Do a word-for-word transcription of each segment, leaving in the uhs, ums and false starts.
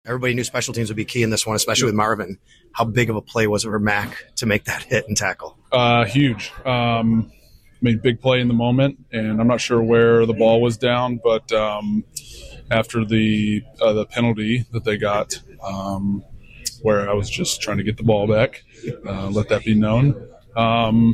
Everybody knew special teams would be key in this one, especially with Marvin. How big of a play was it for Mac to make that hit and tackle? Uh, huge. Um, made big play in the moment, and I'm not sure where the ball was down, but um, after the uh, the penalty that they got, um, where I was just trying to get the ball back, uh, let that be known. Um,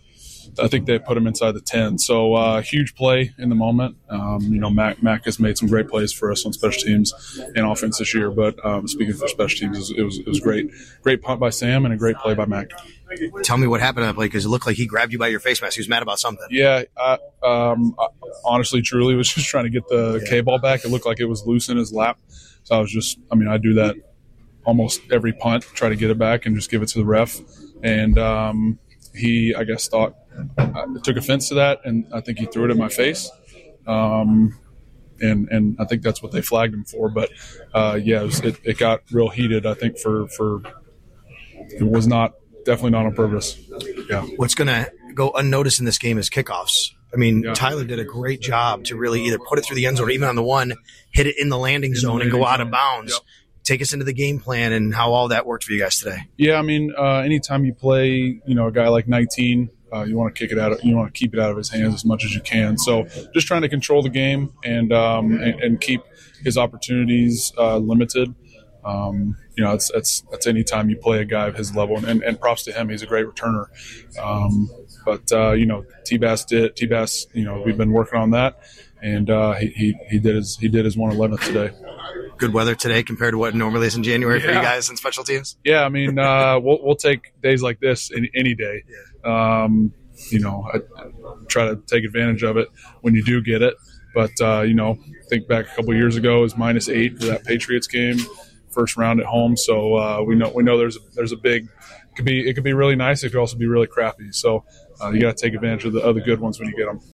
I think they put him inside the ten. So uh, huge play in the moment. Um, you know, Mac, Mac has made some great plays for us on special teams and offense this year. But um, speaking for special teams, it was, it was great. Great punt by Sam and a great play by Mac. Tell me what happened on that play, because it looked like he grabbed you by your face mask. He was mad about something. Yeah, I, um, I honestly, truly was just trying to get the K-ball back. It looked like it was loose in his lap. So I was just, I mean, I do that almost every punt, try to get it back and just give it to the ref. And um, he, I guess, thought, I took offense to that, and I think he threw it in my face. Um, and and I think that's what they flagged him for. But, uh, yeah, it, was, it, it got real heated, I think, for, for it was not definitely not on purpose. Yeah. What's going to go unnoticed in this game is kickoffs. I mean, Yeah. Tyler did a great job to really either put it through the end zone or even on the one, hit it in the landing In the zone and go landing out of zone. bounds. Yep. Take us into the game plan and how all that worked for you guys today. Yeah, I mean, uh, anytime you play, you know, a guy like nineteen, uh, you want to kick it out. Of, you want to keep it out of his hands as much as you can. So, just trying to control the game and um, and, and keep his opportunities uh, limited. Um, you know, it's it's that's any time you play a guy of his level, and, and props to him. He's a great returner. Um, but uh, you know, T-Bass did T-Bass. You know, we've been working on that, and uh, he, he he did his he did his one eleventh today. Good weather today compared to what normally is in January for you Yeah. guys in special teams? Yeah, I mean, uh, we'll we'll take days like this any, any day. Um, you know, I, I try to take advantage of it when you do get it. But uh, you know, think back a couple years ago, it was minus eight for that Patriots game, first round at home. So uh, we know we know there's a, there's a big it could be it could be really nice. It could also be really crappy. So uh, you got to take advantage of the other good ones when you get them.